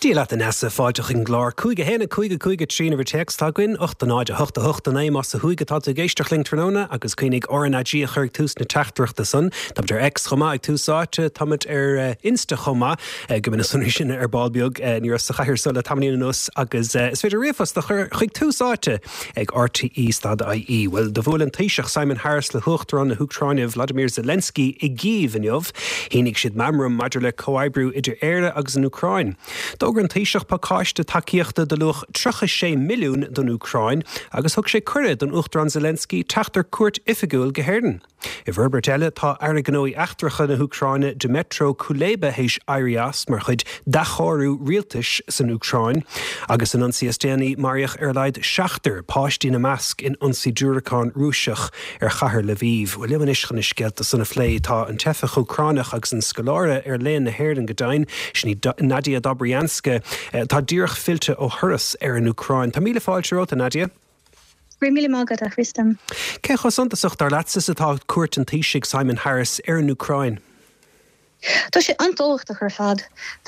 Stíl at an essa fáideach in glár chuige héna chuige trína bhar text tá gin 8 mas a chuige tá géisteach ling tróna agus chuinnig ornaG a chuir tús na teachtarachta san tá der ex chomá ag túsáte tamid insta chomá go na sunna sin balbeag ní sa chair sola tamína nos agus is féidir riafas de chuig túsáte ag RTE.ie. Well de bhfuil an taoiseach Simon Harris le thuchttar na Ucraine Vladimir Zelensky i gíomh inniuh hínig siad mamram maidir le comhaibbrú idir éire agus an Ucraine. Dógur an taoiseach pácáiste takeíochta de luch 36 milliún don Ucraine agus thug sé cuire don Uachtar Zelensky teachtar cuairt ifigúil go hÉireann. I bhforbairt eile tá airgnóí eachtracha na Ucraine Dmytro Kuleba héis Arias mar chuid dachorú rialtais san Ucraine agus an unsaí Estéanaí Mariach leid seachtar páistí na measc in unsaí Dúrachán Rúiseach chathair Lviv. Well leman ischan is scialta sanna phlé tá an tefach Ucrainach agus an scoláire léon na hÉireann godain sní Nadia Dobryanska tá díoch filte ó thuras an Ucraine. Tá míle fáilte róta Nadia. Míle mágad a Christam. Cé chosontasach dar leatsas atá cuairt an taoiseach Simon Harris an Ucraine? Tá sé antólachtach ar fad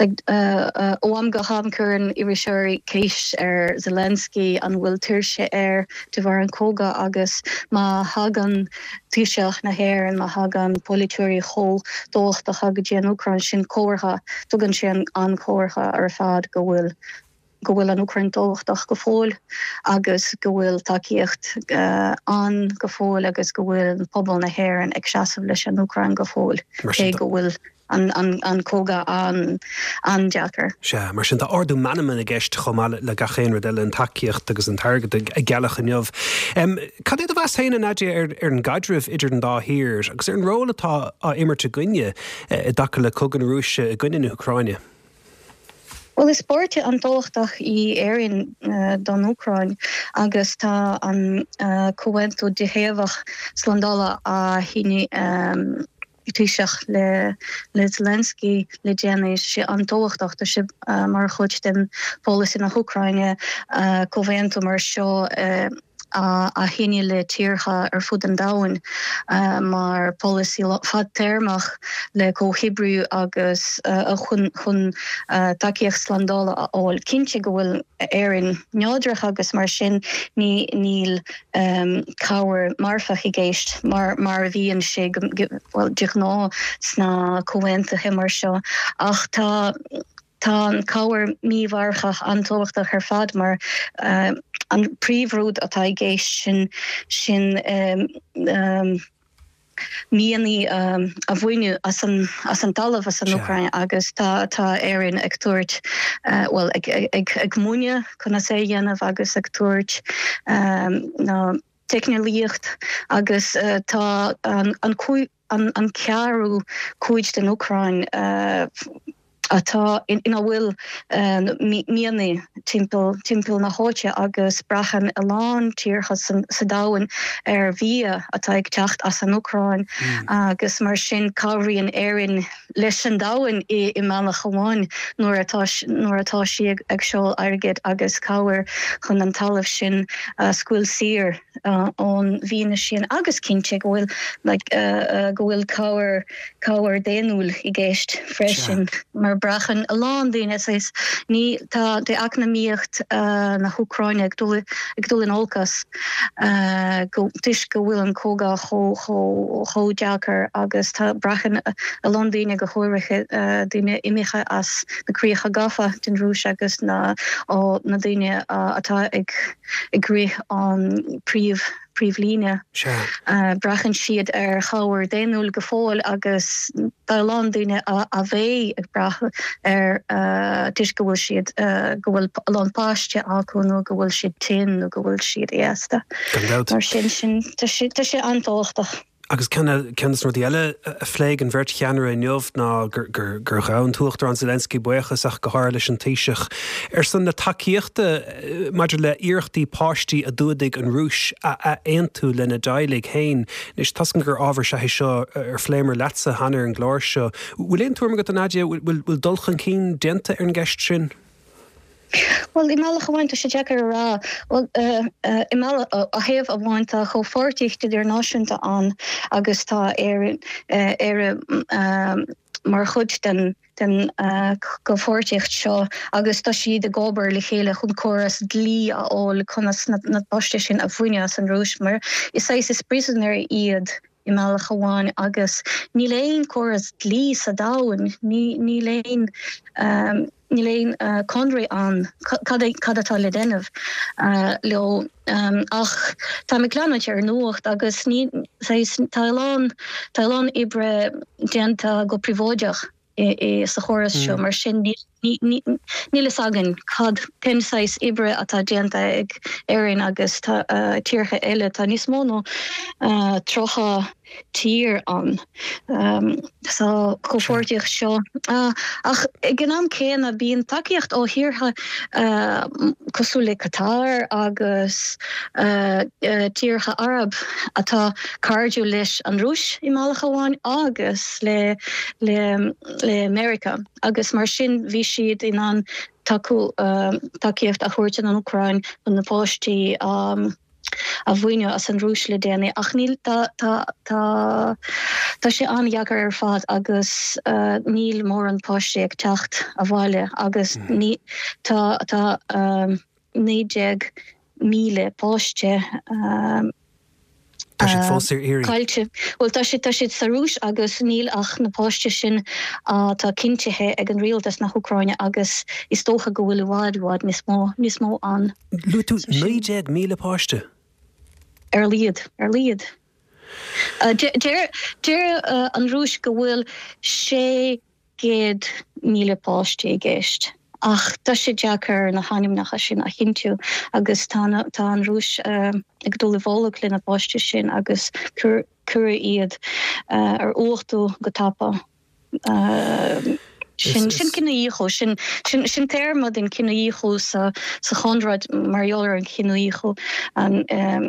óam go hábhancurn iriseoirí céis Zelensky an bhfuil tuirse de bhar an cóga agus má hagan taoiseach na hÉireann má hagan politúirí chó dólachtach a go dtí an Ucraine sin cóirtha tugann sin an cóirtha ar fad go bhfuil an Ucraine dólachtach go fóil agus go bhfuil takeíocht an go fóil agus go bhfuil pobl na hÉireann ag seasamh leis an Ucraine go fóil go bhfuil an cóga an deachar. Se, mar sin tá ordú manaman a gceist chomá le gachéanra deile an takeíocht agus an targad a gealach inniuh. Cad éad a bheas héine Nadia ar an gaidrimh idir an dá hir agus ar an róla tá imirte gunne i daca le cogan Rúise a gunne na Ucraine? Well, is spórte an dólachtach í éireann don Ucraine agus tá an cóhaintú dihéamhach slándála a híine taoiseach le Zelensky le déanais sé an dólachtach tá si mar chuid den pólas na Ucraine cóhaintú mar seo a híine le tíorcha ar fud an dain mar policy fad termach le cóhibrú agus chun takeíocht slándála a áil cinnte go bhfuil éireann neádrach agus mar sin níl cabhair marfach i gceist mar a bhíonn sé deagná sna cóhaintethe mar seo ach tá an cabhair míomharchach antólachtach ar fad mar an príomhrúd atá i gceist sin míanaí a bhhainú as an talamh as an Ucraine agus tá éireann ag tuairt ag múine chuna sé dhéanamh agus ag tuairt technolíocht agus tá an cearú cuid den Ucraine atá ina bhfuil míanaí timpeall na háite agus brachan a lán tíorcha sa dáin ar bhia atá ag teacht as an Ucraine agus mar sin cabhraíonn éireann leis an dáin i meánach amháin nuair atá si ag seol airgid agus cabhair chun an talamh sin scuil sir ón bhíne sin agus cinnte go bhfuil cabhair déanúil i gceist freisin mar brachan a lán daoine is ní tá de acnamíocht na Ucraine ag dul in olcas tuis go bhfuil an cóga cho deachar agus tá brachan a lán daoine go chóiriche daoine imimecha as naríocha gafa den Rúis agus na daoine atá ag gríoch an príomhlíne brachan siad ar cabhair déanúil go fáil agus tá lán daoine a bheith ag bracha ar tuis go bhfuil siad go bhfuil lán páiste acu go bhfuil siad tin nó go bhfuil siad éasta. Mar sin tá sé antólachtach. Agus cenas nó eile a phléig an bhirt cheanra inniuh ná gur ghán túachtar an Zelensky buchas ach go háir leis an taoiseach ar san na takeíochta maidir le iarchtaí páistí a dúdaigh an Rúis a aonú le na dailigh hain is tascan gur ábhar se seo ar phléimar leatsa hanar an gláir seo. Bhfuil éon túirm go Nadia bhfuil dulchan cín déanta ar an gceist sin? Well, imala chawainta sé deachar rá. Well, imala a héamh a bhainta cho fortíochta idir náisiúnta an agus tá mar chud den go forticht seo agus tá si de gober le chéile chun choras dlí a all chunas na boste sin a bhuine san roismer is is prisoner iad I meach amháin agus ní léon choras dlí sa dáin ní léon Conry an cadatá le denmh leo ach tá me glanat ar nuacht agus ní Thailand ibre dianta go privóideach sa choras seo mar sin níle sagan cad pensáis ibre atá dianta ag éireann agus tíorcha eile tá níos móna trocha tír an sa chofortiach seo ach gin an céan a bíon takeíocht ó hiortha cosúla Qatar agus tíorcha Arab atá cardú leis an rúis I málacha amháin agus le America agus mar sin bhí siad in an takeíocht a chuirte an Ucrain an na póistí a bhuine as an rúis le déine ach níl tá sé anheagar ar fad agus níl mór an póistí ag teacht a bhaile agus tá 9,000,000 póiste Kailte. Well tá si sarúis agus níl ach na póiste sin tá cintethe ag an rialtas nach Ucraine agus is tócha go bhfuil bhád níos mó an. Lútú 9,000,000 póiste? Ar liad. Deir an rúis go bhfuil 6,000,000 póiste gist. Ach tá sé deachar na hanim nach sin a chinú agus tá an rúis ag dul bhólach lena póiste sin agus cura iad ar uchtú go tapa. Sin cinna ícho sin terma din cinna ícho sa chondraid mariolar an cinna ícho an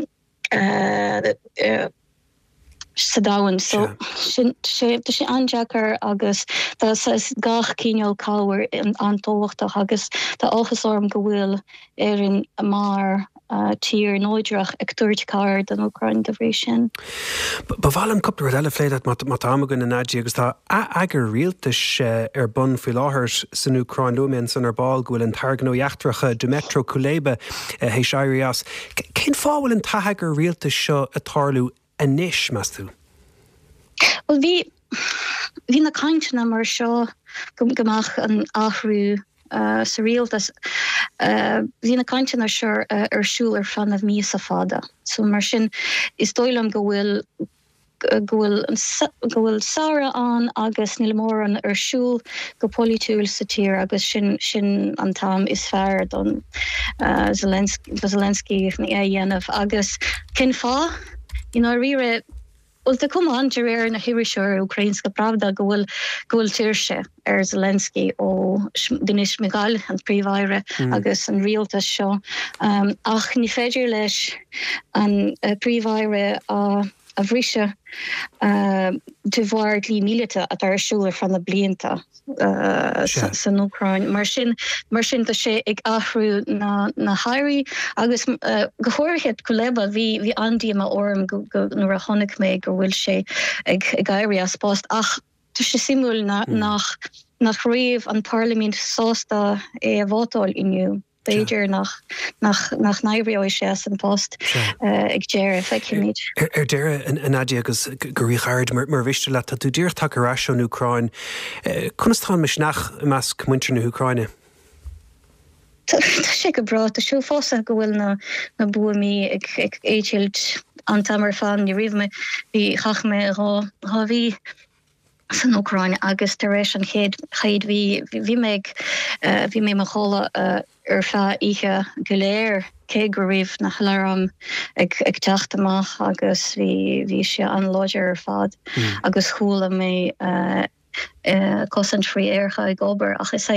sa dáin so sin sé anjaar agus tá gach cíneal cáir an antóhachtach agus tá áchasorm go bhfuil in a mar tír nóidrach ag dúirt cáir den Ucrain de bhrí sin. Ba bhlam cupúir eile fléad mat amagan na Nadia agus tá agur rialtas ar bun fi láthir san Ucrain lumen san ar ball gohfuil an targan ó jaachtracha Dmytro Kuleba hé Shirias. Cén fáhfuil an tathgur rialtas seo a tarlú anis mas tú? Well, hí na kaintena mar seo gomach an achrú sa rialtas hí na kaintena seo arsúl ar fan of mí sa fada. So mar sin is dóilam go bhfuil Sara an agus níl mór an arsúl go politúil sa tír agus sin an tam is fearr don Zelensky na dhéanamh agus cin fá rire well de kom an er na hirisir Ukrainska pravda gohfuil tíirse ar Zelensky ó Denis Migal an príomhhaire agus an rialtas seo ach ní féidir leis an príomhhaire a bhríse de bhhar lí mílete a arsúler fan na blianta san Ucrain mar sin tá sé ag ahrú na hairí agus gohorhead Kuleba hí andíam a orm go nuair a honnig mé gur bhfuil sé ag gairí as post ach tu sé simúil nach riamh an Parliament sásta é a bhátáil inniu. Beidir nach naibrio sé an post ag déir feicimiid. Deire an Nadia agus goríchard mar bhiste le tú dír takearrá an Ucrain. Chunastá me nach meas muintir na Ucraine? Tá sé go bra, tá siú fása go bhfuil na buamí ag éitiilt an tamar fan ní riomh me bhí chach me rá bhí san Ucrain agus tar éis an chéad bhí mé mar chola ar fá ihe goléir cé go riomh na chalaram ag teachtamach agus bhí sé an láidir ar fad agus chúla mé cosint frí aircha ag obair ach is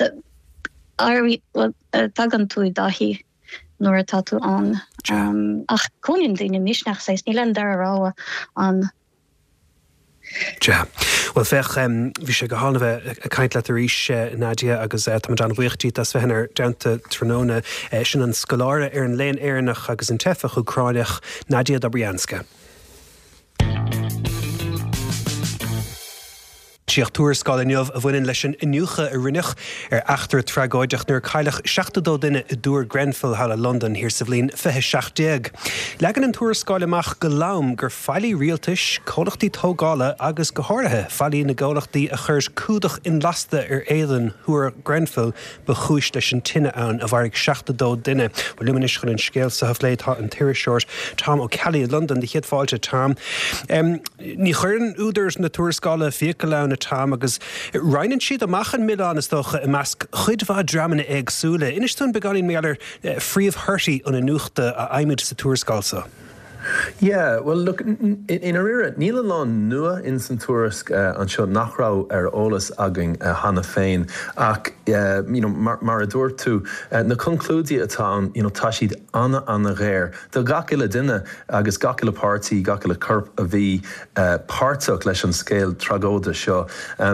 tagan tú dahí nuair atá tú an ach conin daoine misneach sais ní len dar ará an Ja. Well fech bhí sé go hána bheith a caiint le ríis Nadia agus tá an bhuiochttí as bheitnar deanta tróna sin an scoláire ar an léon éireannach agus an tefach Ucráineach Nadia Dobrianska. Síocht túrascáil inniuh a bhfuin leis an inniucha a rinneach achtar trágáideach nuair chailech 16 duine i dúr Grenfell hala London hir sa bhlín 27. Legan an túrascáil amach go lam gur fáilí rialtais, cólachtaí tógála agus go háirithe fáilí na gólachtaí a chuirs cúdach in lasta éilean thuair Grenfell ba chúis leis an tine ann a bharigh 16 duine. Bhfuil lumanis chun an scéal sa hafléid an tíiriseoirt Tom O'Kelly in London the chiad fáilte Tom. Ní chuireann údars na túrascála fiaca lán na Tom agus rainan siad amach an Milán is dócha i measc chuidmhá dramana agsúla. Inistún beganín méallar phríomhthirtí an nuachta a aimimiid sa túrascálsa. Yeah, well, look, in Arira, Níl Lán nua in San Tuarasc an seo nachrá ólas agin Hanna féin ach, mar a dúir tú, na conclúdi atá an, tá siad anna réir. Tá gacile duine agus gacile pártaí, gacile curp a bhí pártach leis an scéal tragóda seo,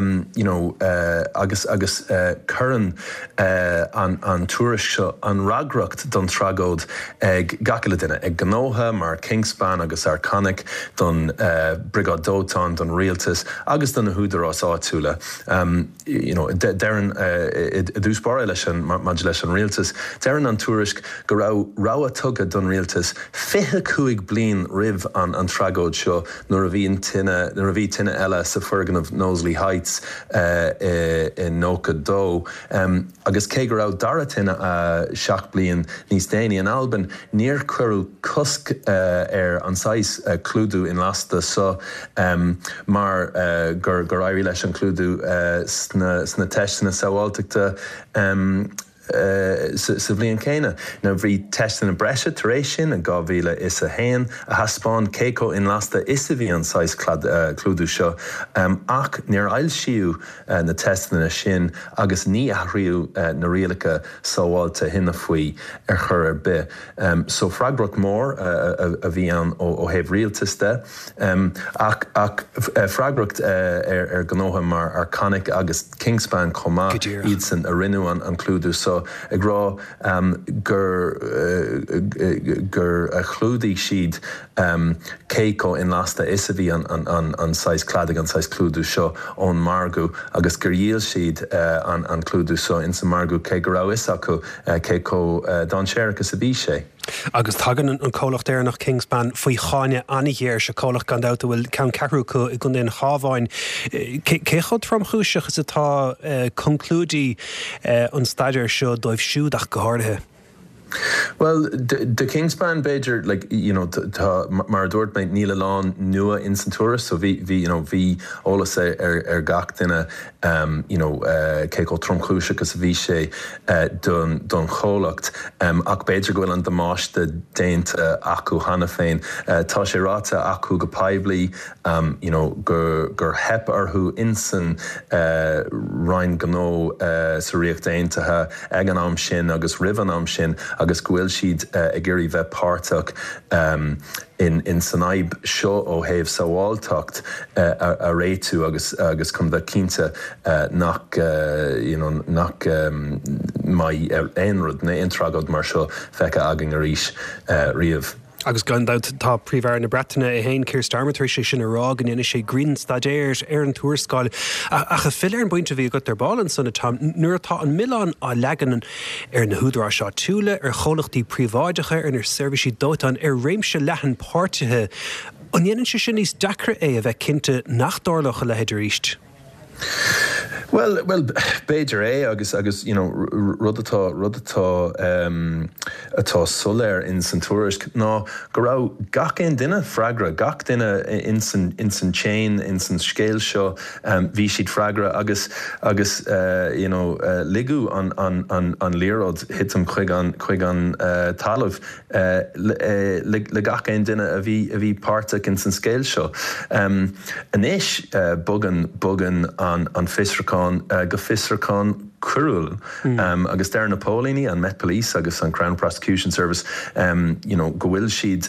agus curran an Tuarasc seo an ragracht don tragód ag gacile duine, ag gnótha mar Kingspan agus Arcanic don Brigad Dótán don Rialtas agus don na húdarrás áitiúla. Deran dúspáir leis an maid leis an Rialtas, deran an Tuarasc go rá tugad don Rialtas 25 bliain ribh an tragód seo nuair a bhí tine eile sa fergan of Knowsley Heights in Nóca Dó. Agus cé go rá dara tine 7 bliain níos déine an Alban níor cuireadh cosc an sais clúdú in lasta so mar gur éirí leis an clúdú sna teistina sábháilteachta sa bblion céine. Now bhí teistin na breise tar éis sin a 2001 a haspáin céco in lasta is a bhí an sais clúdú seo ach níor ail siú na teistina sin agus ní athriú na rialacha sábháilte hinna faoi ar chur ar bith. So freagracht mór a bhí an ó héobh rialtas de ach freagracht ar gnótha mar Arcanic agus Kingspan comá iad san a rinú an clúdú so ag rá gur a chlúdaí siad céco in lasta is a bhí an sais cladig an sais clúdú seo ón margu agus gur díal siad an clúdú so in sa margu cé go rá is acu céco don séirechas a bhí sé. Agus tagan an cólacht éir nach Kingspan faoi cháine anighéir se cólacht gan dáta bhfuil cean cehrúcha i gún den chábháin. Cé chud trom chúiseachas atá conclúdí an staidir seo dóibh siúdach go háirithe? Well, the Kingspan Beiger, mar dúirt meid Níl Lán nua in San Tuarasc, so bhí ólas ar gach duine céco tromchúiseachas bhí sé don chólacht ach Beiger gohfuil an damáiste déanta acu Hanna féin. Tá sé ráta acu go paibli gur hep arthú insan Ryan gnó sa riacht déantathe ag an am sin agus ribh an am sin agus gohfuil siad a géirí bheith pártach in Sanaib seo ó héobh sábháilteacht a réitú agus chun bheith cínte nach mai éonrad na intragad mar seo fecha agin a ríis riamh. Agus gan tá príomhhar na Bretainine a héin Keir Starmer sé sin ará gan inna sé Green stadéir ar an túrascáil a fill ar an buinte bhí go ar bálan sanna tam nuair atá an Milán á legan ar na húdarrá seo túla ar cholachtaí príomháideacha ar servicí dótán ar réimse lehan páirtithe. An dhéanann sé sin níos dacra é a bheith cinnte nach dárlacha le héidir ríist. Well, Beiger agus rud atá soléir in San Tuarasc ná go rá gach éon duine freagra, gach duine in san chain, in san scéal seo bhí siad freagra agus ligú an líród hitam chuig an talamh le gach éon duine a bhí pártach in san scéal seo. Anéis bugan an fisracán go fisracán curúil agus deir Napólíní an Met Police agus an Crown Prosecution Service go bhfuil siad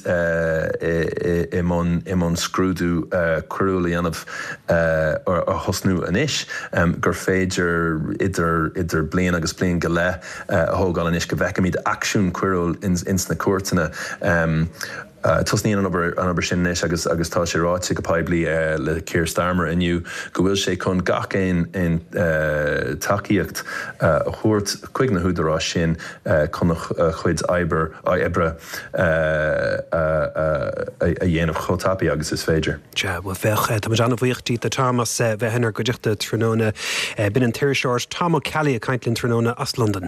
imón scrúdú curúil anamh ar thosnú inis gur féidir idir blian agus blian go le a thógáil inis go bheice míad acsiún curúil ins na cuairtaine Tusní an obair sin níos agus tá sé ráite go pablií le Keir Starmer inniu go bhfuil sé chun gach in takeíocht chuirt chuig na húdarrá sin chun chuid ebre a dhéanamh chotápaí agus is féidir. Tá bheith tá anna bhuiochttaí a Thomas bheithinar go deachta tróna bin an tíiriseoir Tom O'Kelly a caiintlinn tróna as London.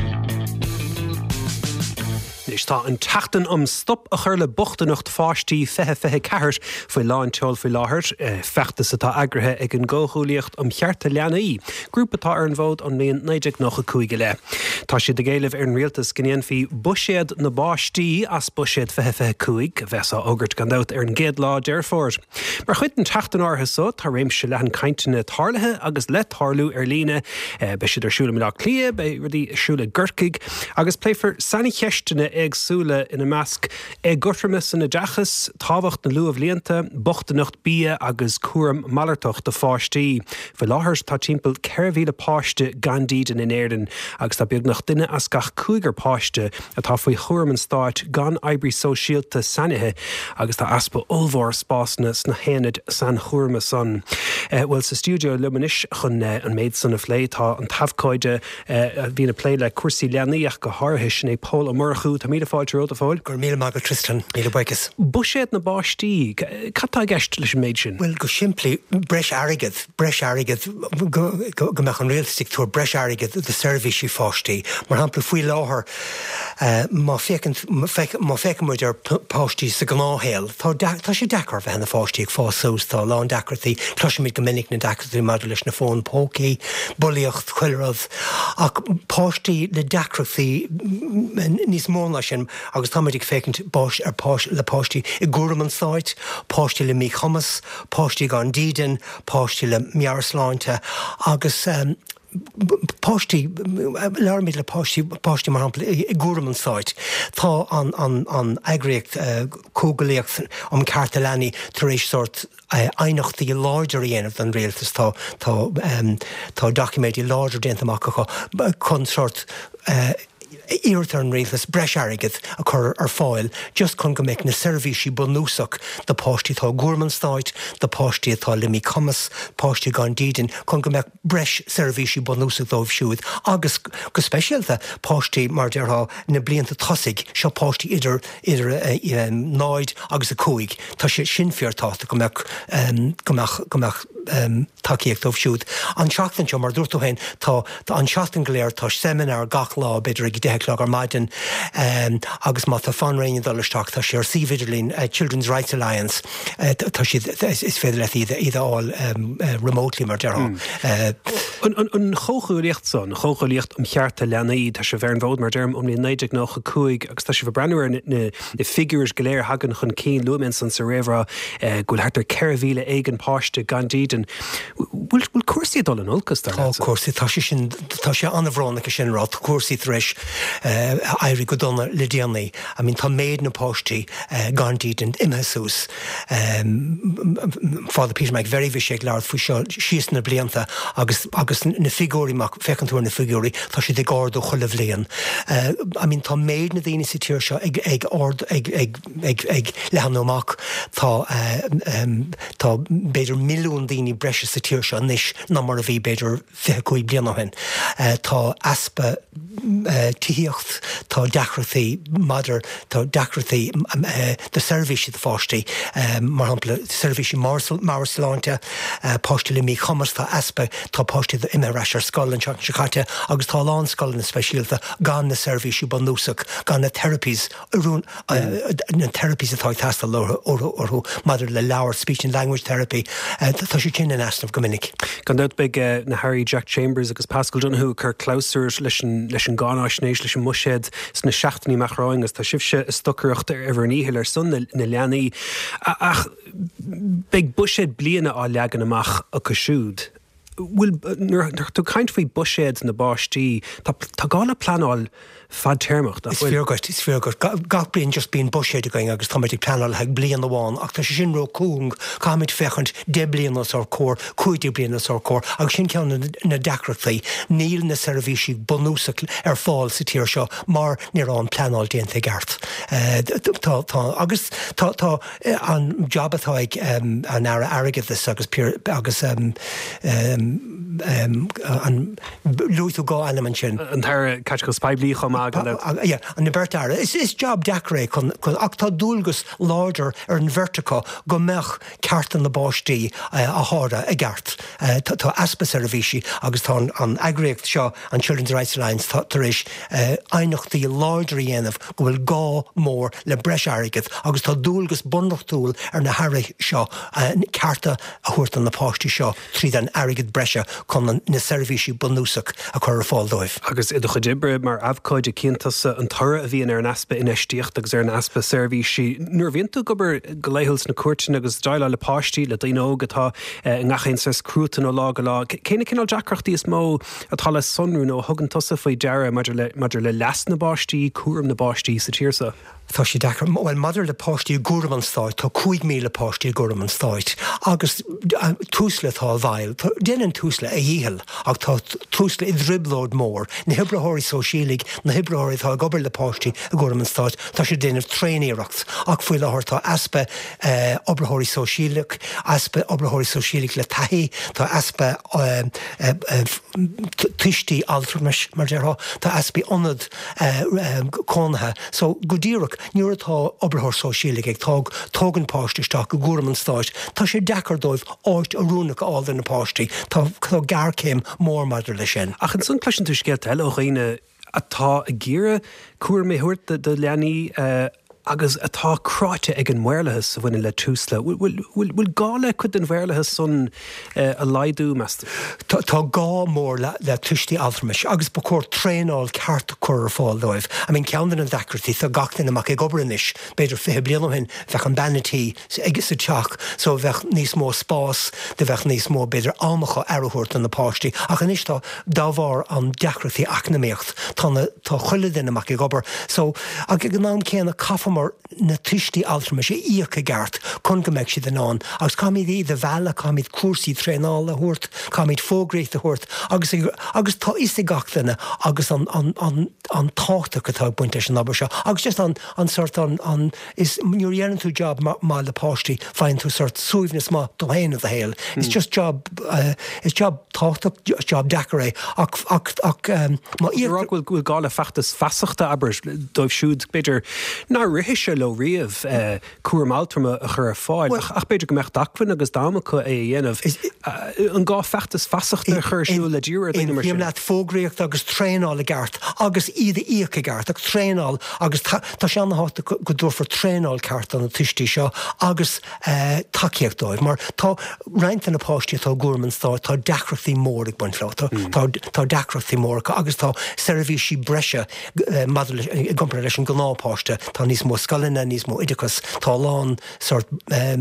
Tá an tatan stop a chur le bochtanacht fáistí fethe ceart faoi láin teol faoi láthairt feachtas atá agrathe ag an ggóthúlaíocht chearta leanaí. Grúpatá ar an bhód an líon 95 le. Tá siad de géileh ar an rialtas gnéan fhí buisiad na báistí as buisiad fethe bheitá ógurt gandát ar an géad lá deirfór. Mar chuid an tatan átha so tá réimse le an caintena tarlathe agus le tarlú ar líne be siad arsúla me le clia be rudí siúla gurcaig agus pléifar sanna cheistena agsúla ina measc gutharmas in na deachas táhacht na luamh líonta bochtanacht bí agus cuam malartocht de fáistí. Fa láthairs tá timpeall 4,000 páiste gandíd in éirdan agus tá beag nach duine as gach 50 páiste atá faoi chuam an stáit gan eibrí sóisialta sanithe agus tá aspa olmhór spásna sna héanad san chuama san. Well sa stúdio lumanis chun an méid san a phlé tá an tafhcáide bhí na plé le cuasaí leanaíach go háirthis sin é Paul Amurchu tá míle fáilte róta fáil. Gur míle mágad Tristan, míle buchas. Buisiad na báistí, catá gceist leis an méid sin? Well, go siimplí breis airigad go meach an réalstig túair breis airigad the service í fáistí. Mar hampla faoi láthair má fécin muid ar páistí sa gnáhéal. Tá sé dechar bheith na fáistí ag fásús tá lán dechartaí, tá sé míid go minic na dechartaí maidir leis na fón pócaí, buíocht chuilrad ach páistí le dechartaí níos móna sin agus táidig fécint le páistí i gúram an sáit, páistí le mí chumas, páistí gan dídan, páistí le mearasláinte agus páistí learmid le páistí mar hampla i gúram an sáit. Tá an agriocht cógaíocht cearta leanaí tar éis sort einachtaí láidir dhéanamh an réaltas tá documentí láidir déantamach chun sort íirtar an réaltas breis airigad a chur ar fáil just chun go mbeidh na servicí bunúsach de páistí tá gúrman stáit, de páistí atá le mí chumas, páistí gan dídan chun go mbeidh breis servicí bunúsach dóibh siúd agus go speisialta páistí mar deartha na blianta tosaigh seo páistí idir náid agus a cúig tá sé sin feartáta go mbeidh takeíocht dóibh siúd. An seachtain seo mar dúirtú hain tá an seachtain go léir tá seminar gach lá beidir ag deichlog ar maidin agus má tá fanrain dolisteach tá sé ar Vidirlín Children's Rights Alliance tá si is féidir le iad áil remotely mar deartha. An chóchaíocht san, chóchaíocht chearta leanaí tá sé bhar an bhód mar derm ní 95 agus tá sé bh breúir na figures go léir hagan chun cín lumen san sa réhra goil hetar 4,000 éigen páiste gandídan. Bhfuil cuasaí dul an olcas tar? Tá cuasaí tá sé anmhránacha sin rá cuasaí treis éirí go donna le déanaí. I mean tá méid na páistí gandídan imthesús. Fáda Peter meid very bhí sé leir faoi seo síos na blianta agus na figúrí fecantúir na figúrí tá si de gáardú chulah léon. I mean tá méid na daoine sa tíir seo ag lehanúach tá beidir milliún daoine breise sa tíir seo níos ná mar a bhí beidir 5 bliana hain. Tá aspa tííocht tá dechartaí madidir tá dechartaí de servicí de fáistí mar hampla servicí marasláinte páistí le mí chumas tá aspa tá páistí de imimereis ar scoilin seáte agus tá lán scoilin na speisialta gan na servicí bunúsach gan na therapies arún na therapies atá testal orthú madidir le leabhar speech and language therapy tá sé sin in asnamh go minic. Gan dút beag na Harry Jack Chambers agus Pascal Donahue chur closúir leis an gánáisnééis leis an muisiad sna seachtaí meachráin agus tá sibse stocaíocht ar níhil ar sun na leanaí ach beag buisiad bliana á leagan amach a cosisiúd tú kaint faoi buséad na báistí tá gála planáil fad termach. Is fear good. Gach blion just bíon buséad going agus táid planáil ag blion amháin ach tá sé sin ro cún cáid fechant de blianas ar cór, 5 blianas ar cór, agus sin ceann na dacrachtaí níl na servisi bonúsa ar fáil sa tíir seo mar nírán planáil déanta gart. Agus tá an jobbatáig an ara agadas agus an lúithú gá element sin. An thar catch go spaiblí chum an na bertara. Is job dacré chun ach tá dúlgus láidir ar an vertica go meach ceartan na báistí a háda a gart. Tá aspa servisi agus tá an agréocht seo an Children's Rights Alliance tar éis aineachtaí láidir dhéanamh go bhfuil gá mór le breis airigad agus tá dúlgus bunnachtúil ar na Harry seo cearta a thuirt an na páistí seo tríd an airigad breise chun na servisi bunúsach a chur fáildóibh. Agus iad chu dibre mar abhcóide cinntas an tora a bhíon ar an aspa inistíocht agus ar an aspa servisi. Nuair bhíonn tú gobar go léithils na cuairtin agus dáile le páistí le daoine ógatá ngachéin sa scrútan ó lá go lá. Céine cinál deacrachtaí is mó atá le sonrú nó thugann tusa faoi deara maidir le leas na báistí, cuaram na báistí sa tíirsa. Tá sé dechar bhfuil madidir le páistí gúram an stáit, tá 5,000 páistí gúram an stáit, agus túsla tá bhail, déanaan túsla a dhéhal, ach tá túsla I driblód mór, na hibreóirí sóisialaigh, na hibreóirí tá gobar le páistí a gúram an stáit, tá sé déanamh tréiníireacht, ach fuil lethir tá aspa obrethóirí sóisialaigh, aspa obrethóirí sóisialaigh le taithí, tá aspa tuistí altramis mar deartha, tá aspa ionad cónathe, so go díreach nuair atá obrethóir sóisialaigh ag tógan páististeach go gúram an stáit, tá sé dechar dóibh áit a rúnach áil na páistí, tá gar céim mór maidir le sin. Ach an sun pleisian tú scéalt eile ó dhaoine atá a ggéire cuair mé thuirt de leanaí agus atá cráite ag an mhairlethas a bhaine le túsla. Bhfuil gála chud an mhairlethas son a laidú measta? Tá gá mór le tuistí altramis, agus ba chóir tréáil ceart chur fáil dóibh. I mean ceann an dacrtaí tá gachtain amach ag obranis, beidir fithe blianam hin bheith an banatí ige sa teach, so bheith níos mó spás, de bheith níos mó beidir ámacha arúthirt an na páistí. Ach an istá dábhar an dacrtaí acnaméocht tá chuileadin amach ag obr. So ag an ná céanna cafam na tuistí altramis íocha gart chun go mbeidh siad an agus cáid iad a bhela, cáid cuasaí tréáil a thuirt, cáid fógréit a thuirt, agus tá is gachtainna agus an táachta go tá buinte an aber seo. Agus just an sort an is nuair dhéanann tú job má le páistí, fáin tú sort suaimhnas má do héanamh a héal. It's just job táachta, job decoré ach má íorrá bhfuil gála feachtas feasachta aber dóibh siúd beidir ná riise le riamh cuaram altrama a chur fáil. Ach beidir go meach dacmhain agus dámacha é dhéanamh an gá feachtas feasachta chur siú le dúra daoine mar sin. Bhíam leat fógréocht agus tréáil a gart, agus iad íocha gart, ach tréáil agus tá sé anna háta go dúfar tréáil ceart an na tuistí seo agus takeíocht dóibh, mar tá roinnt na páistí tá gúram an stáit, tá dacrachtaí mór ag buint leat, tá dacrachtaí mór agus tá servisi breise gompar leis an gnápáiste, tá níos mó scalina, níos mó idicus, tá lán sort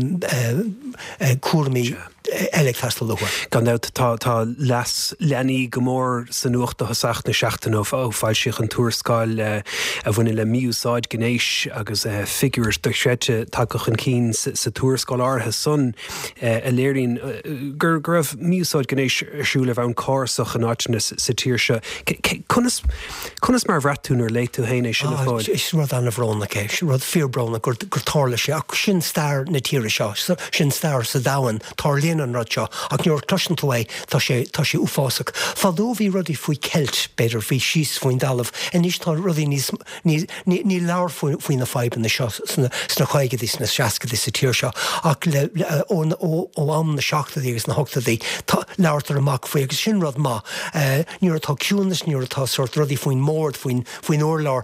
cuairmí electastal luha. Gan tá les leanaí go mór san nuachta thosacht na seachtain ó fáil sich an túrscáil a bhaine le míúsáid gnéis agus figures do sreite takeach an cín sa túrscáil áthe son a léirín gur raibh míúsáid gnéis siúla bh an córsach an áitina sa tíirse. Conas mar bhreatúnar leitú héine sin na fáil? Is rud anna bhrónna céis, rud fiorbrona gur tála sé, ach sin stair na tíire seo, sin stair sa dáhan, tálíon an rud seo, ach nuair cloisian tú é tá sé uafásach. Fadó bhí rudí faoi ceilt beidir bhí síos faoin dalamh, inis tá rudí ní leabhar faoin na faiban na seo sna chaigidí na seacadí sa tíir seo, ach ó am na seachtaí agus na thugtaí tá leabhartar amach faoi agus sin rud má. Nuair atá ciúnas, nuair atá sort rudí faoin mór faoin urlár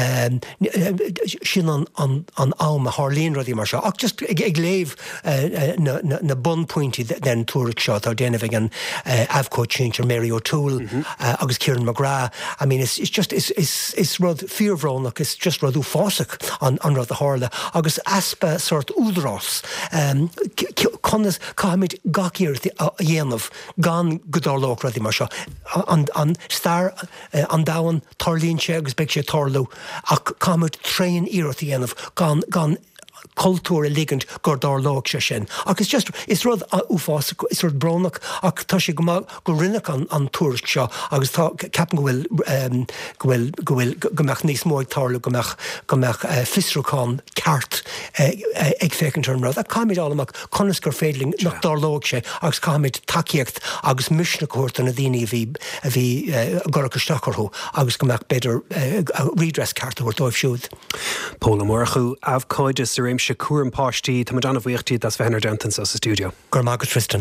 sin an am a hálíonn rudí mar seo. Ach just ag léamh na bunpointe Trinity den túric seo tá déanamh an Avco Chincher Mary O'Toole agus Kieran McGrath. I mean, it's just is rud fearhrónach, is just rud fásach an rud a hála agus aspa sort údrás conas cáimid gacíir dhéanamh gan godálóch radí mar seo an star an dáhan tarlíonn sé agus beag sé tarlú ach cáimid tréin íirecht dhéanamh gan cultúra ligand gur dárlóg sé sin. Ach is rud uafás, is rud bránach ach tá sé go rinnach an túric seo agus tá ceapan gomeach níos móid tarlú gomeach fisrúcháin ceart ag fécinn an rud. A cáimid álamach conas gur féidling nach dárlóg sé agus cáimid takeíocht agus misna cuairt an a daoine a bhí gorach stacharthú agus gomeach beidir redress ceart a dóibh siúd. Póla Morchu, Avcoides réim se cuaran páistí tá anna bhuiochttaí das bhenar dentans as a stúdio. Gur mágad Tristan.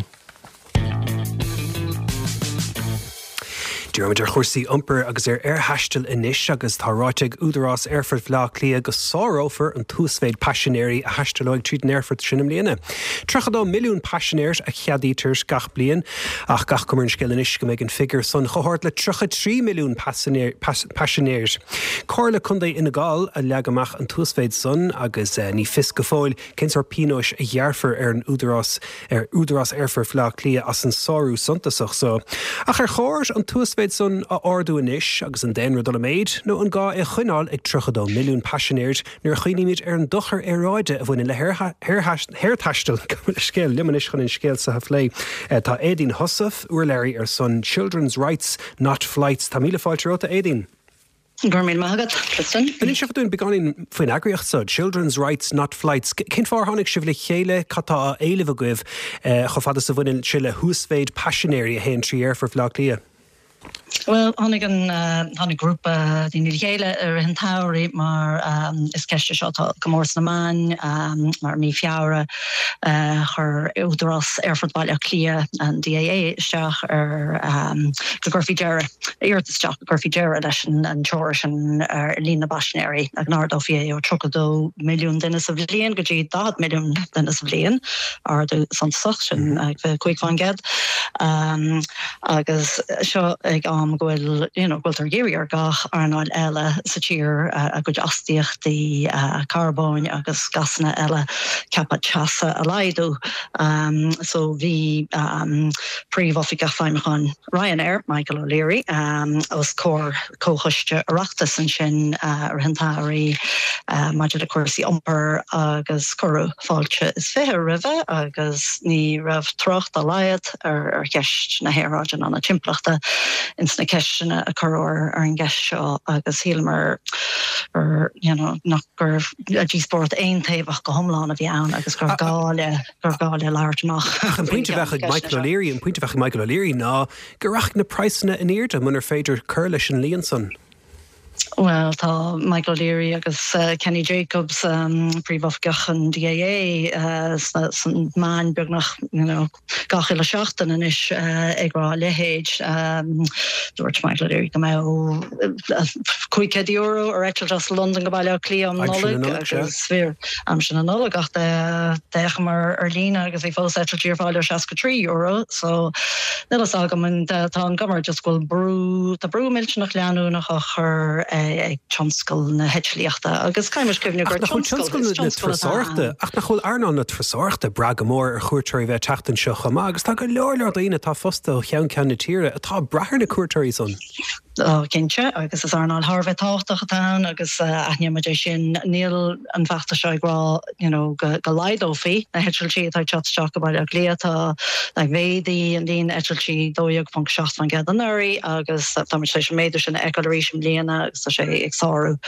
Dúrmaidir chuirsaí iompar agus airtheistil inis agus tá ráiteag údarrás Airfurt Bhlá Cliath agus sárófar an túsfeid passionéirí a heistilóid tríd an Airfurt sinnim líana. 3 milliún passionéirs a cheadítears gach blian ach gach cumarn scéil inis go méid an figur son chohort le 3 milliún passionéirs. Cóirla chundé ina gáil a leagamach an túsfeid son agus ní fis go fáil cins ar pínois a dhearfar ar an údarrás Airfurt Bhlá Cliath as an sáú suntasach so. Ach chóir an túsfeid son a ardú inis agus an déanra dul méid nó an gá chuineáil ag 3 milliún passionéirt nuair chuoiníimiid ar an dochar ráide a bhain le hairtheistil scéil limanis chun in scéil sa lé. Tá Éidín Hossath uirléirí ar son Children's Rights Not Flights. Tá míle fáilte róta Éidín. Gormid Mahagat, Tristan. Bin ich doing begonnen faoin agriocht so Children's Rights Not Flights. Cin far hánig sibh le chéile catá a éileh goibh chofada sa bhain sile húsfeid passionéirí a hen trí Airfurt Bhlá Cliath. Well, honnig grúpa dín chéile ar an táirí mar is ceiste seo gomórs na man mar mí fiára chur údarrás Airfurt Bhlá Cliath an DAA isteach ar go gurfií deire iirteteach go gurfií deire leis an teoris an lína passionéirí ag nardó fié ó 3 milliún duine sa bhliain go dtí 10 milliún duine sa bhliain ar dú san sochtin ag chuig fan ged agus seo ag gohfuil tar géirí ar gach arnáil eile sa tír a go astíochtaí carbóin agus gasna eile cepa teasa a laidú. So bhí príomh-ofiga feimimechan Ryanair, Michael O'Leary, agus cóchuiste oireachtas an sin ar hentáirí maidir le cuasaí iompar agus choru fáilte is fithe ribh agus ní raibh trocht a laiad ar ceist na héráidin anna timplachta ins na ceistena a choróir ar an gceist seo agus hílamar ar nach gur a G-sport aon taobh go thomláin a bhí ann agus gur gáile láirteach. An pointe bheith Michael O'Leary ná gur raach na praisna in éirde munar féidir chur leis an líon son. Well, tá Michael O'Leary agus Kenny Jacobs príomh-ofgach an DAA san man beag nach gachaile seachtain inis ag rá lehéid dúirt Michael O'Leary go mé €5 ar eitiil just London go Bhlá Cliath an nollaig agus sfér am sin an nollaig ach deich mar ar lína agus é fós eitiil tíorfáil €63 so nilas agam tá an gomar just bhfuil brú millte nach leanú nach chur ag tionscail na heitliachta agus caiimir cibhne gur tionscail ach nach chuil arná na trasáirta bragamór ar chuirteir bheith teachtain seo chumá agus tá go leor daoine tá fosta cheann ceann na tíre atá brethir na cuairteirí son. Kinse agus is arnáil Harveh táchtachatá agus aithneimiidir sin níl an bheachta seo grá go laidófií na heitriltí atá chatteach go Bhlá Cliath tá ag bhédaí an líon eitiiltí dóíag fan 6 fan gad an éirí agus tá sé méidir sin ecoiréis bliana agus tá sé ag sáú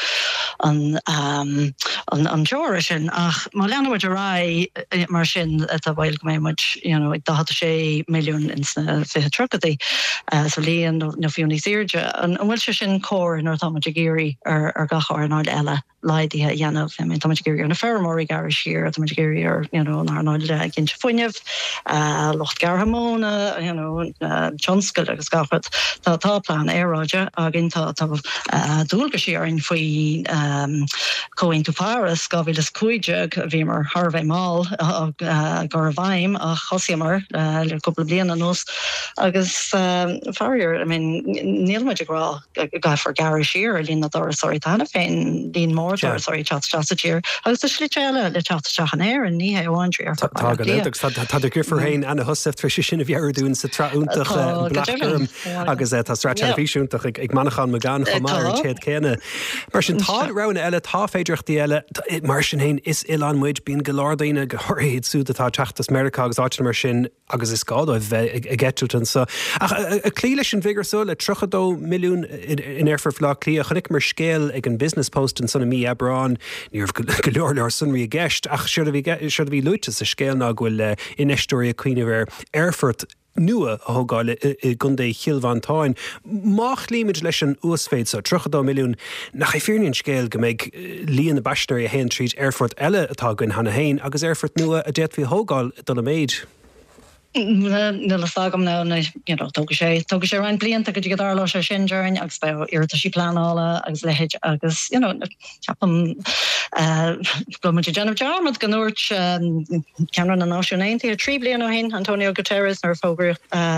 an teora sin ach má leanúidir rá mar sin atá bhil go méid ag 10 milliún ins na 23 sa líon na fiúní Saoirde an bhfuil sin cór nó tá géirí ar gachar an áil eile leidíthe dhéanamh tá géirí ar na fermóí gar siir tá géirí ar an áil gin foiineh locht garhamóna Johnscoil agus gachad tá plán éráide a gin tá dúlga sí ar in faoi Coin to Paris gavilas cuiideag bhí mar Harvey Mall gur bhaim a chosiamar le couple bliana nos agus farrier níl muidir rá gafar gar siir lína dá soirí tána féin lín mór soirí chattíir agus slíile le chatteach an air an ní bháintrí ar tá gufar hain ana hosah tre sinna bhear dún sa traúntaach Blackburn agus tá stra televíisiúntaach ag manachan me gan chomar chéad céine mar sin tá rana eile tá féidirochttaí eile mar sin hain is Ilan muid bíon golárdaine go thuirhéad súdatá teachtas America agus áit mar sin agus is gádáibh bheith a Gettleton so a clíile sin bhigur so le 3 milliún in airfirflá clí a chunig mar scéal ag an business post in sanna mí Ebrán níor go leor leor sunraí a gceist ach siad a bhí luite sa scéal ná ghfuil inistóí a cuioineh airfurt nua a thugáil I gundé chiilbhantáin. Mách líimiid leis an úsféid sa 3 milliún nach éfirníonn scéal go méid líon na baisnéir a héan tríd airfurt eile atá gon hana hain agus airfurt nua a déit bhí thugáil donna méid. Nila sagam ná tuga sé rein blianta go dtí lá sé sinseirn agus be irta sí planála agus lehéid agus chapam go mu Jennifer Jarmad ganúirt Cameron an náisiúnaintaí trí blian ó hin Antonio Guterres ar fógur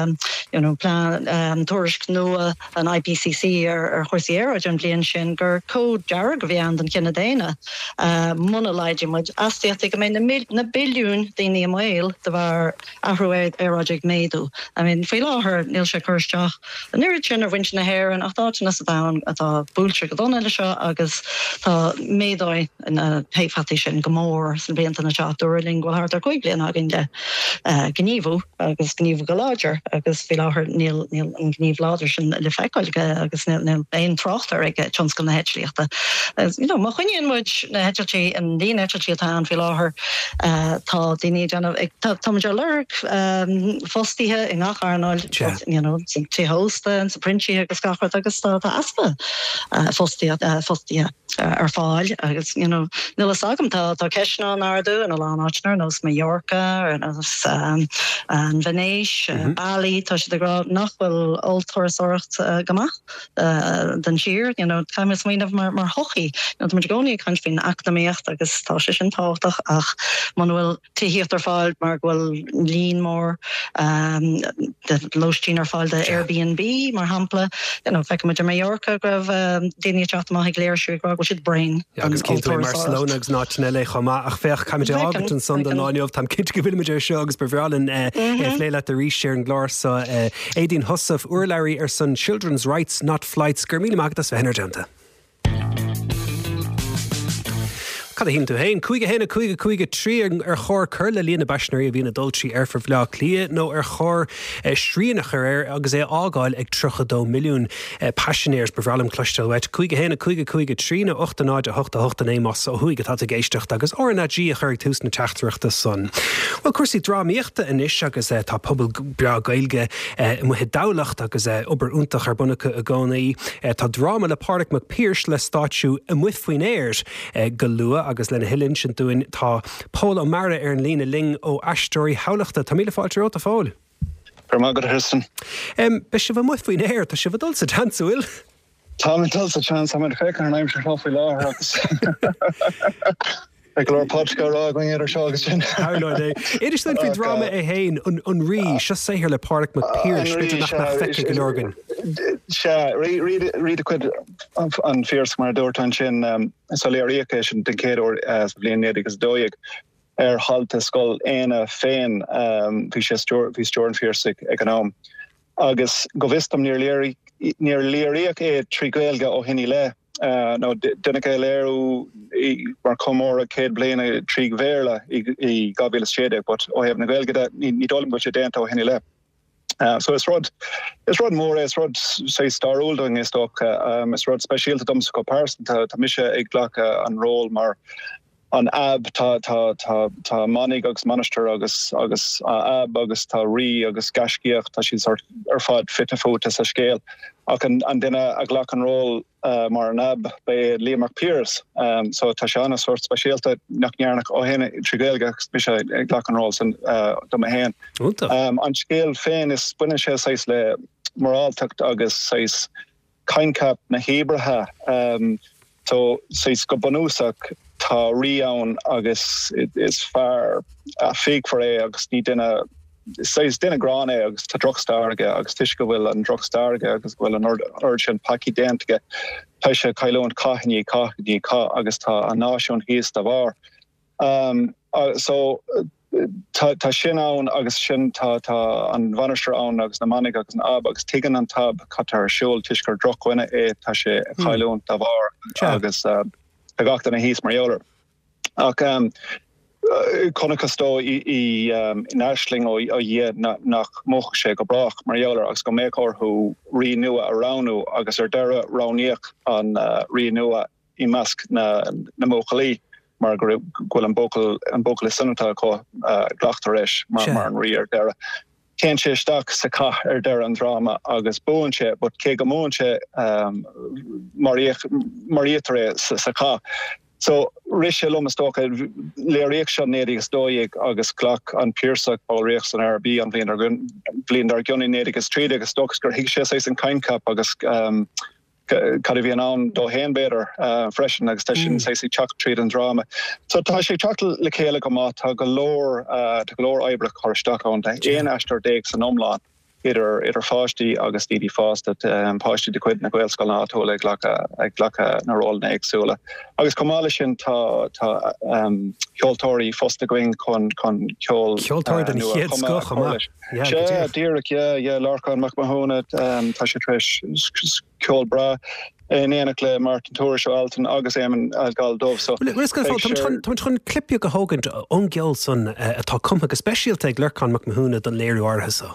plán tuairisc nua an IPCC ar chuirsaíar an blian sin gur cód deara go bhí an cinna déine muna leidir muid astíochtta go mé na billiún daoine mhail de bhar ahrú éráideag méadú. Faoi láthair níl sé chuirteach an nuiri sin ar bhaint na hair an achtáitina sa bhain atá búilte go donna lei seo agus tá méadáid na taobhfatí sin go mór san blianta na teachúirling go háart ar chuig bliana a gin de gníomhú agus gníomh go láidir agus faoi láthair níl an gníomh láidir sin le feicáilge agus níl éon trochtar ag tionscail na heitliachta. Má chuineann muid na heitiltí an díon heitiltí atá an faoi láthair tá daoine déanamh tá muidir lurg fostíthe in ngach Arnold tí hósta an sa printí agus gachart agus tá aspa fostí ar fáil agus nula sagam tá ceisna an ardú an Alán Ochner nos Mallorca an Venice Bali tá si derá nachfuil oltóirsocht gamach den siir caiimis míanamh mar hochi mar gcóí chuint fin académíocht agus tá sé sin táach ach man bhfuil tííocht ar fáil mar bhfuil lín mór de loistín ar fáil de Airbnb mar hampla feice muidir Mallorca goibh daoine teach maith léirisiú go siad brain agus cinnta mar slónagus náitina le chomá ach féach caiimiid ágat an son náineomh tam cinnte go bhfuil seo agus bhreálan léile a rí séar an glár sa édín thosamh uirlairí ar san Children's Rights Not Flights gur míle magtas bheithinargenta. Cad a hín tú hain, chuige héna chuige trí ar chóir curla líana baisnéirí a bhína dultrí ar for bhlá clia nó ar chóir sríanach ar agus ágáil ag 3 milliún passionéirs bhrealam cloisteilhaid. Chuige héna chuige trí na 8 mas ó chuige tá a géisteach agus ornadí a chuir tús na teachtarachta son. Well cuasí drámíochta inis agus tá pobl bra gailge mu dálacht agus obair úntaach ar bunacha a gánaí tá dráma le Pádraig McPearse le stáisiú a mufuoin éir go lua agus lena hilinn sin dúin tá Paul O'Mara ar an lína ling ó Aistóirí Howlachta tá míle fáilte óta fáil. Permagad Hirsten. Be se bh mufuoin éir tá se bh dul sa tansúil. Tá mi dul sa chance am feic an aimim se fáfuil láthir agus. Glór podcast rá going ar segus sin. Idir san fao drama a hain an rí se séhir le Pádraig McPearse bit nach feice go leorgan. Se ri cuid an fíors mar dúirtain sin soléiríocha sin den céadúir blion agus dóigh ar halta scoil éana féin bhí stúr an fíorsaigh ag an am. Agus go bhistam níor léiríoch é trí gaeilge ó hinní le. No dunne léirú mar comóra céad bliana trí bhéla I gabhíle séide, but ó hebh na gaeilge ní dólim bud sé déanta ó hinní le. So it's rod more, it's rod say star olding is stock, it's rod special to dumps go person to misha ag glacha an roll mar an ab tá manig agus manister agus ab agus tá ri agus gasciocht tá si sort fad fit a fóta sa scéal ach an duine a ghlach an rol mar an ab bei Liam McPearce so tá se anna sort speisialta nachnearnach ó héna trigéilga spe ghlach an rol san do a hen an scéal féin is buine sé seis le moráltacht agus seis caiincap na Hebrathe so seis go banúsach tá rián agus is fear a féic for é agus ní duine seis duine grán é agus tá drochstarge agus tuis go bhfuil an drochstarge agus bhfuil an urgent paki dentige tá sé cailón cainí agus tá an náisiún híos de bhar so tá sin ann agus sin tá an bhanistir ann agus na manig agus an ab agus tuigean an tab catar siúil tuisgur drochhuine é tá sé cailún de bhar agus gachta na híos mar jólar. Ach Conachastó í náisling ó dhé nach moch sé go brach mar jólar agus go méchorthú rí nua a ránú agus deire ráníoch an rí nua í measc na móchalí mar ghfuil an bócal is sunnatá có glachtar éis mar an rí deire. Cén sé staach sa cath deire an drama agus bónse, but cé go mónse marítar é sa cath. So ris sé lomastócha léiríoh se néadigus dóigh agus clach an Pearsaach Paul Riachs an RB an bblion ar gionnaí néadigus tríd agus dogus gur hiic sé éis an caiincap agus cad a bhí an ann dó héan béidir freisin agus tá sin sé teach tríd an drama. So tá sé teach le chéile go má tá go leor ebre choisteach an éon eistar déag san omláin idir fáistí agus dídí fástat páistí de cuid na Gaelscoil nátóla ag ghlacha na rol na agsúla. Agus comála sin tá ceoltóirí fosta going chun ceoltóir den chéad scoch amach. Díreach Larcán McMahona tá sé treis ceol bra. Éanaach le Martin Tourish Alton agus éman gal dómh so. Tá chun clipú go hógant ón geol san atá cumtha go speisialta ag Larcán McMahona don léirú orthasa.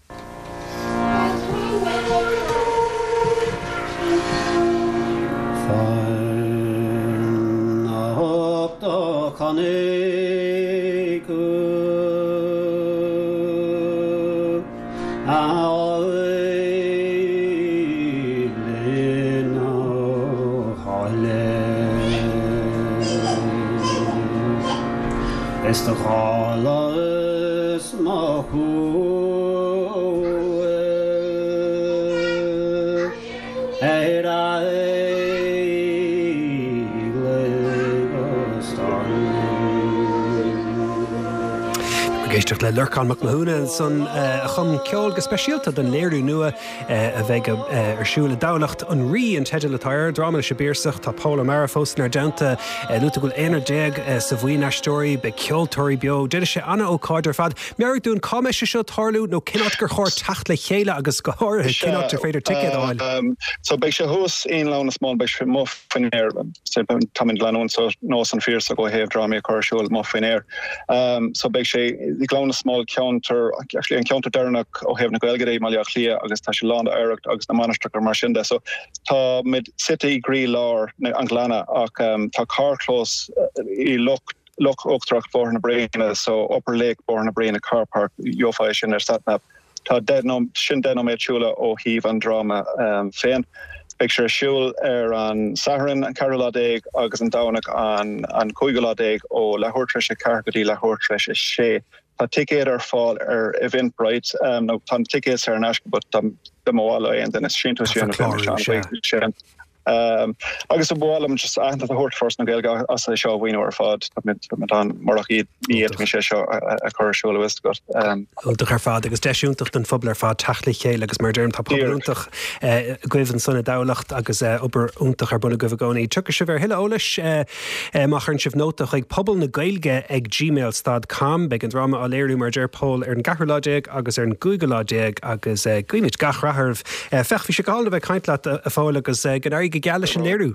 Géisteach le Larcán McMahona san chum ceol go speisialta den léirú nua a bheith arsúla dálacht an rí an teidir letáir drama se bírsach tá Paul O'Mara fósnar deanta luta goil éonar déag sa bhuiin eistóirí be ceoltóirí bio deidir sé anna ó cáidir fad mearú dún cámeise seo tarlú nó cinát gur chóir tacht le chéile agus go háir cinát féidir ticket áil. So beidh sé hús aon lán smá beidh sé mo fanéir tamin leanún so nós an fír a go héobh drama a chuirsúil mo fanéir. So beidh sé glán a small counter actually an counter dernach ó hefna goelgadé maiach lia agus tá sé land airecht agus na manisteach mar sinnde so tá mid city grí lár an glanna ach tá carclós í loch ochtrach born na braine so upper lake born na braine car park jofa sin satnap tá sin denomméúla ó híh an drama féin. Picture siúil an Saharan an Caroladéig agus an Dawnach an Coigeladéig ó lethúirtreise cargadí lethúirtreise sé. Tá ticket fáil Eventbrite nó tá tickets an eisce, but de mála an den is sinú sin. Agus a bhálam just aanta a hort first na gailga as seo bhhaine ar fád an marach iad níiad mi sé seo a chuirsúla wist got. Últach ar fád agus deisiúntaach den fphobal ar fád teachla chéile agus mar derm tá poblúntaach goibhann sanna dálacht agus obair úntaach ar buna go bhgónaí. Tucha se bhar heile ólas machchann sibh nótaach ag pobl na gailge ag gmail.com beag an drama á léirú mar deir Paul ar an gathraláideag agus ar an Googleáideag agus cuiimiid gachrathbh fechhí sé gáil a bheith caiintlaat a fáil agus gan go geala sin léirú.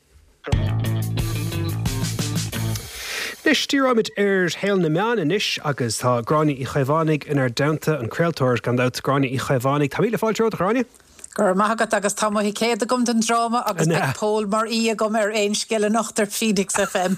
Nis tíráid ar héal na meán inis agus tá gráinní I chaibhánig inar damta an creaaltóir gan dat gráinní I chaibhánig. Tá míle fáilteód gráine? Gur mágad agus tá hí céad gom den drama agus pól mar í gom ein scile nachtar Phoenix FM.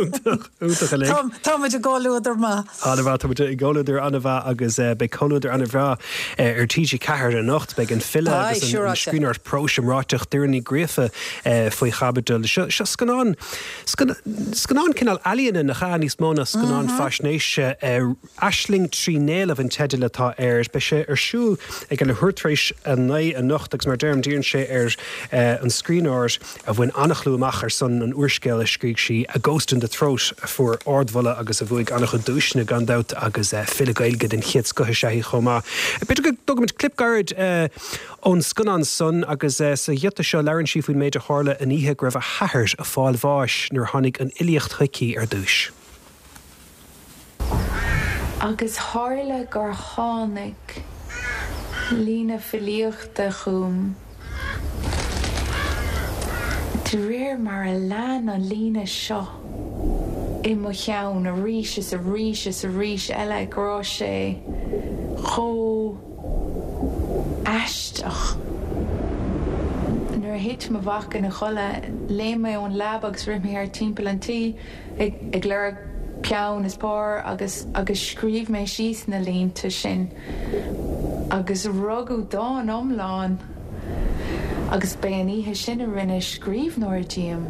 Tá de gáúidir má. Anna tá i gáúidir anna bheith agus be conúidir anna bhrá TG cethir a nacht be an fille agus an scrínar prósim ráteach dúirní gréfa faoi chabadul. Se scanán cinál alíana na cha níos móna scanán fasnéise Aisling Trínélah an teidir letá be sé siú ag le thuirtrééis an naid a nacht agus mar derm díann sé an scrínáir a bhain annachlúach ar san an uorscéil scríigh si a ghostan de tros fuair ardmhile agus a bhuaig annach an dúisna gandát agus filegailge den chiad scothe sé chomá. Beidir go dogmid clipgard ón scanán son agus sa dhieta seo leann si faoin méidir hála an ihe go raibh a hathirt a fáil bháis nuair tháinig an ilíocht chuicí ar dúis. Agus hála gur tháinig lína filíochta chum. De réir mar a lean an lína seo. I mo cheann a ríis eile grá sé cho eisteach. Nuair hit me bhacan na chola lé mé ón lab agus rimí ar timpeall an tí ag leir peann is pár agus scríomh mé síos na línta sin. Agus rugú dá an omláin agus be an ihe sin a rinne scríomh nóir díam.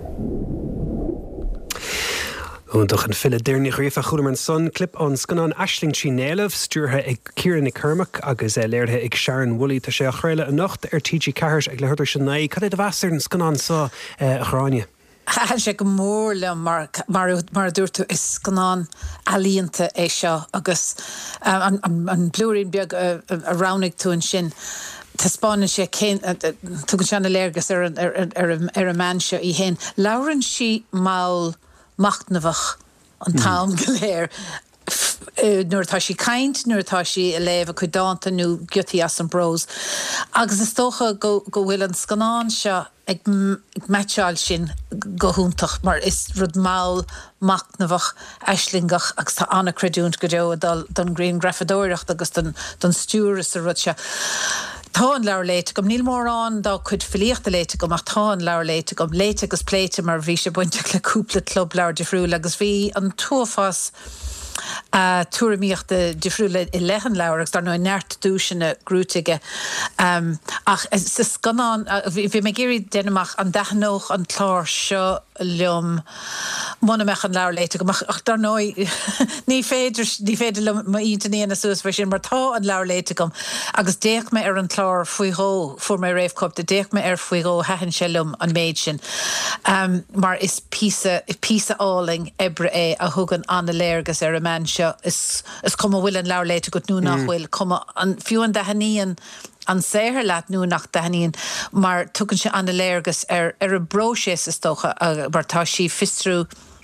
Úntaach an fille déirnig réfa chuúman son clip an scanán Aisling Trínélah stúrtha ag Ciaran Nic Cormac agus léirthe ag Sharon Woolley tá sé a chréile a nacht ar TG cethir ag le thuidir sin naí. Cad é a bhasar an scanán sa a chráine? Han sé go mór le mar dúirtu is scanán alíonnta é seo agus an blúirín beag a ránig tú an sin. Tá spáin sé tugann seanna léirgus ar a man seo í hen. Laurann si máll machtnamhach an tám go léir. Nuair tá sí caint, nuair tá sí a léh chu dáanta nó gutí as an bros. Agus is tócha go bhfuil an scanán seo ag meteáil sin go húntaach mar is rud máll machtnamhach eislingach agus tá anna creúnt go deo don Green Grafadóireacht agus don stúras a rud se. Tá an leir léite gom níl mór an dá chud filíochta léite gom ach tá an leir léite gom léite agus pléite mar bhí sé buinte le cúpla club leir difriúil agus bhí an tuafas túramíochta difriúile I lechan leir agus dar nó neart dúisina grúteige ach sa scanán bhí mé géirí déanaach an deanóch an chlár seo leom muna meach an leir léite gom ach dar nó ní féidir le ma ítaíana suas bhar sin mar tá an leir léite gom agus déach me ar an chlár faoithó fu mé réomhcop de déach me ar faoithó heann sé lum an méid sin mar is písa áling ebre é a thugann anna léirgus ar a man seo is cum bhfuil an leir léite go nú nachhfuil cum an fiú an dehaníon an séhir leat nú nach dahaíonn mar tugann se anna léirgus ar a bróséis is tócha mar tá sí fistrú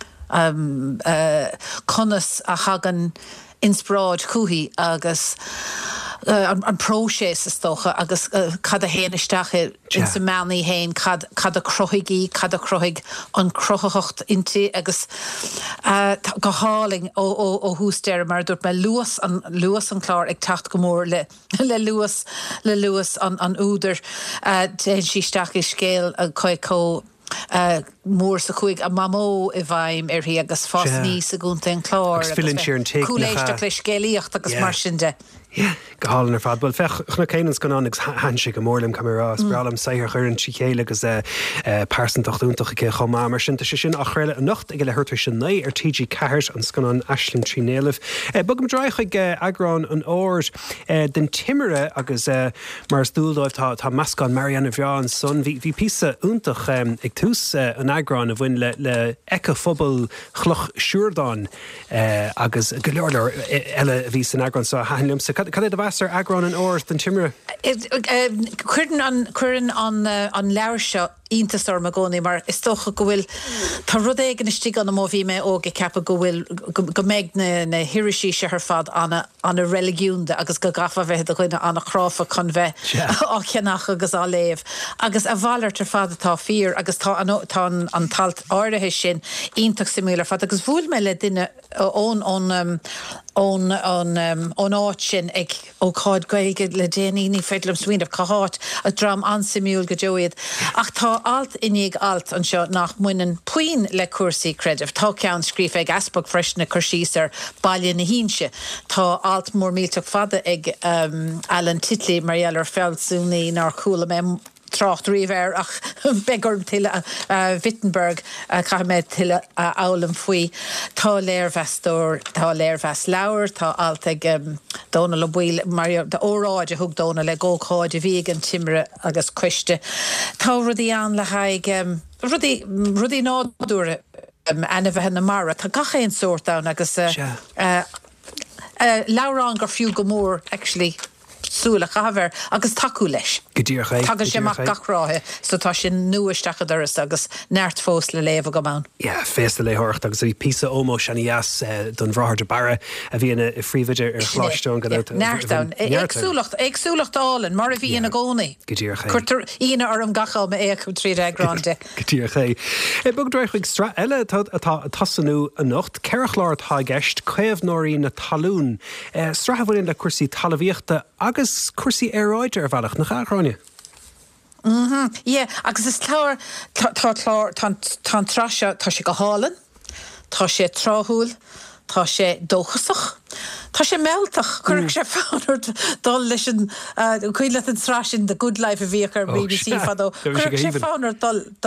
conas a hagan inspráid chuí agus an próséis is tócha agus cad a héanaisteach in sa meanaí héin cad a crochigaí cad a crochig an crochacht inti agus go háling ó hústéir mar dúirt me luas an chlár ag tacht go mór le luas an úidir déan síisteach I scéal a coicó mór sa chuig a mamó I bhaim ar hí agus fás níos a gúnta an chlár cúléisteach le scéalaíocht agus mar sin de. Go hálan ar fad bhil fechna céanans go annig hanse go mórlim camerarás bralam saoir chuann si chéile agus pásantachtúntaach ché chomá mar sin sin a chréile a nacht ag le thuirtar sin naí ar TG cethir an scanán Aisling Trínélah. Bugam dráich ag agrán an áir den timire agus mar stúldóibh tá meascán Marianna Bheán son hí písa úntaach ag tús an agrán a bhain le echa phobal chloch siúrdáin agus go leorlar eile bhí san agrán sa hainlim sa cad a bhasar agrán an áir den timire? Cuireann an leir seo íntasar me gcónaí mar is tócha go bhfuil tá rud éigen istí an mó bhí mé óga cepa go bhfuil go méid na hiirií se ar fad anna religiúnda agus go gafa bheith a chuine anna chráfa chun bheith á cheannach agus á léamh. Agus a bhhair tar fad atá fír agus tá an talt áirithe sin ionach simúlar fad agus bhfuil me le duine ón áit sin ag óáid gaige le déanaí féidirm swinmh caát a dram ansimúil go joiad. Ach tá alt inig alt an seo nach muinen puin le cuasaí credh. Tá ceann scríomh ag aspag freisna chuirsíar bailile na hínse. Tá alt mór mílteach fada ag Alan Titley mar ar feldsúnaí nar coolla mé tracht river ach begorm til Wittenberg kamed til aulam fui tá leirvestor tá leirvest lauer tá alteg Donal le bhil Mario de óráide hug Donal le góáide vegan timre agus cuiste tá rudí an le haig rudí nádúre ana bheit na mara tá gacha ein sort down agus Laurán gur fiú go mór actually súla chaver agus taú leis. Tagas sé mac gachráthe so tá sin nuaisteach doras agus neart fós le léomh go mán. Fésta le thuirt agus í písa ómó seanías don bhráthir de bara a bhíonna i phríomhaidir ar chláisteán go Neartán. Éagsúlacht álan mar a bhí ina gcónaí. Chuirtar íana arm gacha me éach trí grande. Gotíorché. Bug dreich stra eile atá tasanú a nocht ceirch láir tá gceist chuimhnóirí na talún. Stratha bhfuil le cuasaí talmhaíochta agus cuasaí aráide ar bhealach na cháráine. Agus is clár tá trasha tá sé go hálan, tá sé tráthúil, tá sé dóchasach, tá sé meltach chuir sé fánar dul leis chuile an srásin The Good Life a bhíochar BBC fadó chuir sé fánar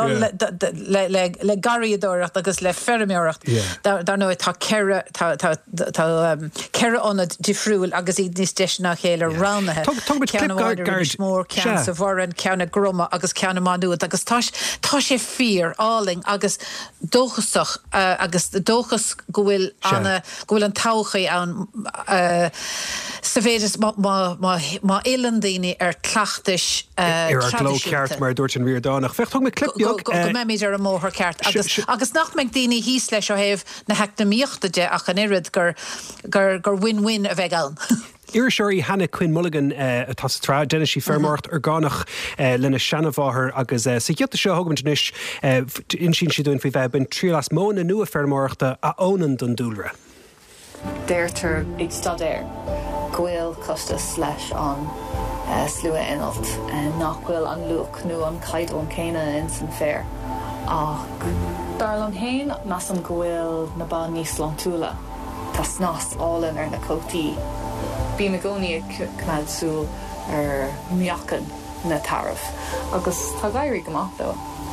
le garíadóireacht agus le fermiúireacht dar nó tá ceanna difriúil agus iad níos deisna chéile ránathe ceanna mór cean sa bhharan ceanna groma agus ceanna manúad agus tá sé fír áling agus dóchasach agus dóchas go bhfuil an táchaí an sa féidir má élandíine ar tlachtais ar gló ceart mar dúirt an riordánach. Fecht thug me clipbeag go méid ar a móthar ceart agus nach meid daoine híos leis ó héh na heicnamíochtaide ach an irid gur win-win a bheith ann. Iriseirí Hannah Quinn Mulligan atá sa déine sí fermórt ar gánach lena seanmháthair agus sa ghiota seo thugannis insin si dún fao bheith ben trílas móna nua fermórachta a ónan don dúlra. Déirtar ag stadéir ghuiil costas leis an slua inalt nachhfuil an luach nó an caidón céine in san fér ach darlan héin nas an ghuiil na ba níos lantúla tá snas álan ar na cótaí bí na gcónaí cnad súil ar miachan na taraf agus tá gairí goach dó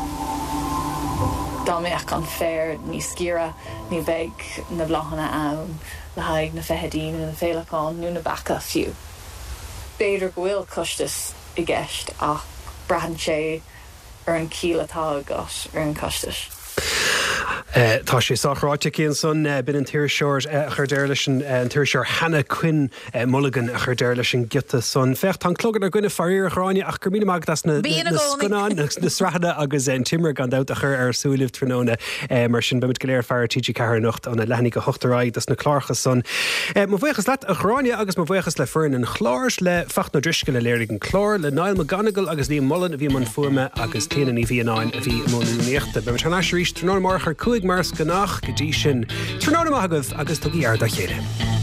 dá meach an fér ní scíra ní bheith na blachanna ann le haig na fehedín na félaán nó na bacha fiú. Béidir gohfuil costas I gceist ach brahan sé ar an cílatá agat ar an costas. Tá sé sáráte cían son bin an tíirseir a chuir leis an tíirseir Hannah Quinn Mulligan a chuir leis an gita son. Fecht an clogan ar gine faríir chráine ach gur mína magdas na scanán na srachada agus an timir gan dat a chur ar súlih tróna mar sin bemid go léir fear TG Cahar nocht an na lenig go hochtaráid das na chláchas son. Má bhuichas leat a chráine agus má bhuichas le fearn an chláirs le fecht na drisce le léirigh an chlár le Niall McGonigal agus ní Mullen a bhí man fuama agus céanna ní bhíonáin a bhí mónaíochta. Be mar ríéis tróna mar chuig mars gannach go dtí sin tróna agah agus tugaí ar da chéile.